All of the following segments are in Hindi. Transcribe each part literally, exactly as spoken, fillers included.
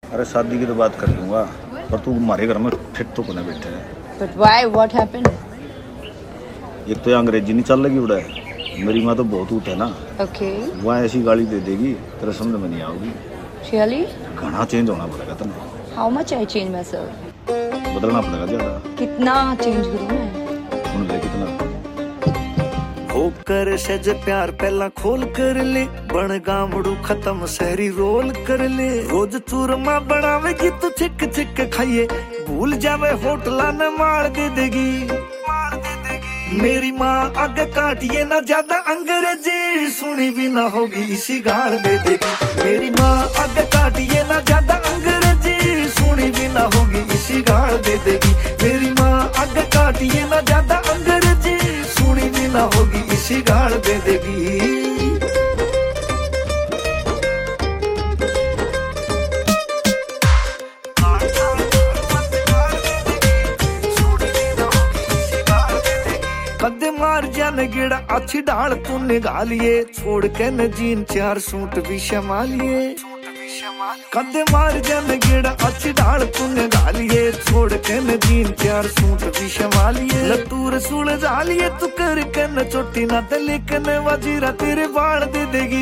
अरे शादी की तो बात कर लूंगा, पर तू हमारे घर में फिट तो कोने बैठे है। But why? What happened? एक तो ये अंग्रेजी नहीं चल लगी उड़ा है, मेरी माँ तो बहुत ऊट है ना। Okay. वहाँ ऐसी गाली दे देगी तेरे समझ में नहीं आओगी। Really? घना चेंज होना पड़ेगा तुम्हें। How much I change myself? बदलना पड़ेगा ज्यादा। कितना change करूँ मैं? सुन ले कितना। होकर सज प्यार पहला खोल कर ले, बन गामड़ू खत्म शहरी रोल कर ले। रोज चूरमा बनावेगी तू छिक छिक खाइए, भूल जावे होटला न मार दे देगी। मेरी माँ आगे काटिए ना ज्यादा अंग्रेजी, सुनी भी ना होगी इसी गाड़ दे देगी। मेरी माँ आगे काटिए ना ज्यादा अंग्रेजी, सुनी भी ना होगी इसी गाड़ दे देगी। मेरी माँ आगे काटिए ना ज्यादा अंग्रेजी, सुनी भी ना होगी इसी गाड़ दे देगी। कदे मार जाने गिड़ा अच्छी ढाल तू निकालिए, छोड़ के न जीन चार सूट भी संभालिए। कदे मार जाने गिड़ा अच्छी ढाल तू निकालिए, छोड़ के न जीन चार सूट भी संभालिए। लतूर सुल जालिए तू कर के न चोटी ना ते, लेकिन वजीरा तेरे बाल दे देगी।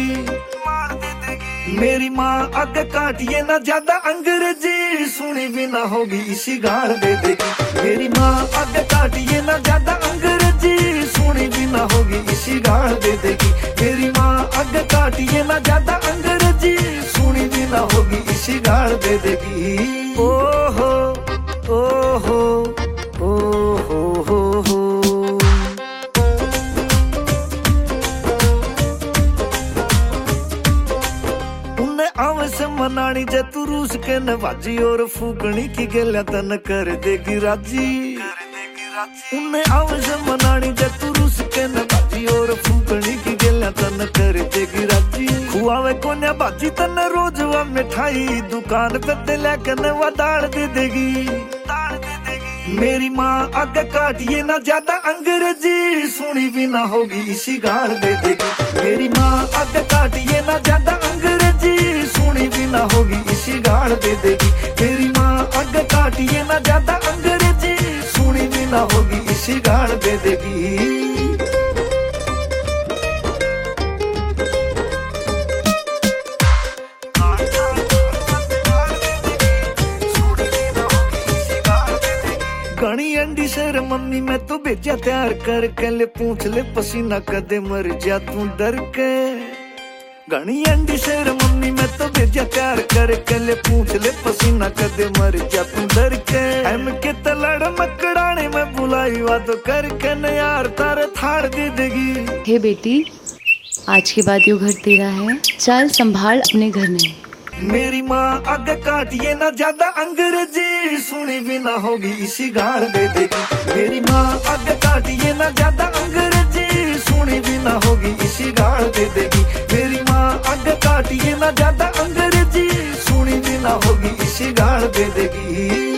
मेरी माँ आगे काटिए ना ज्यादा अंग्रेजी, सुनी भी ना होगी इसी गाड़ दे देगी। मेरी माँ आगे काटिए ना ज्यादा अंग्रेजी, सुनी भी ना होगी इसी गाड़ दे देगी। मेरी माँ आगे काटिए ना ज्यादा अंग्रेजी, सुनी भी ना होगी इसी गाड़ दे देगी। ओ हो ओ हो ओ हो हो हो। आवस मनानी जे तू रूस के नवाजी, और फूकनी की गला तन कर देगी राजी। उन्हें आवस मनानी जे तू रूस के नवाजी, और फूकनी की गला तन कर देगी राजी। खुआवे कोन्या बाजी तन रोज वा मिठाई, दुकान पे ते लेकर वा दाड़ दे देगी। मेरी माँ आगे काटिए ना ज्यादा अंग्रेजी, सुनी भी ना होगी इसी गाड़ दे देगी। मेरी माँ आगे काटिए ना ज्यादा अंग्रेजी, सुनी भी ना होगी इसी गाड़ दे देगी। मेरी माँ आगे काटिए ना ज्यादा अंग्रेजी, सुनी भी ना होगी इसी गाड़ दे देगी। घनी अंडी सर मम्मी मैं तो भेजा तैयार कर के, ले पूछ ले पसीना कदे मर जा तू डर के। घनी अंडी सर मम्मी मैं तो भेजा तैयार कर के, ले पूछ ले पसीना कदे मर जा तू डर के। हम के तलड़ मकड़ाने में बुलाई वा तो करके न यार तार थाड़ दे देगी। हे बेटी, आज के बाद यो घर तेरा है, चल संभाल अपने घर में। मेरी माँ आगे काटिए ना ज्यादा अंग्रेजी, सुनी भी ना होगी इसी गाड़ दे देगी। मेरी माँ आगे काटिए ना ज्यादा अंग्रेजी, सुनी भी ना होगी इसी गाड़ दे देगी। मेरी माँ आगे काटिए ना ज्यादा अंग्रेजी, सुनी भी ना होगी इसी गाड़ दे देगी।